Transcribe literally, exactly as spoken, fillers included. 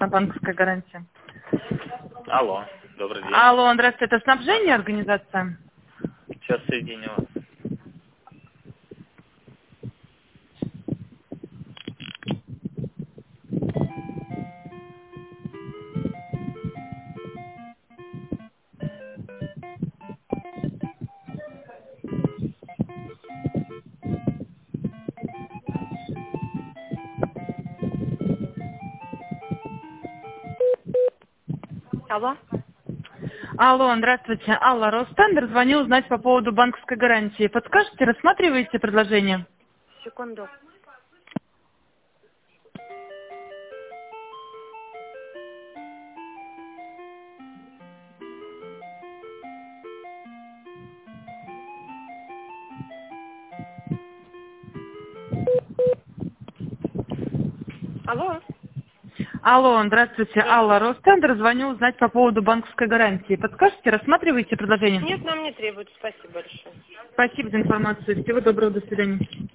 банковская гарантия. Алло, добрый день. Алло, здравствуйте, это снабжение организация? Сейчас соединю вас. Алло. Алло, здравствуйте. Алла, Ростендер, звоню узнать по поводу банковской гарантии. Подскажете, рассматриваете предложение? Секунду. Алло. Алло, здравствуйте. Алла, Ростендер, звоню узнать по поводу банковской гарантии. Подскажете, рассматриваете предложение? Нет, нам не требуется. Спасибо большое. Спасибо за информацию. Всего доброго, до свидания.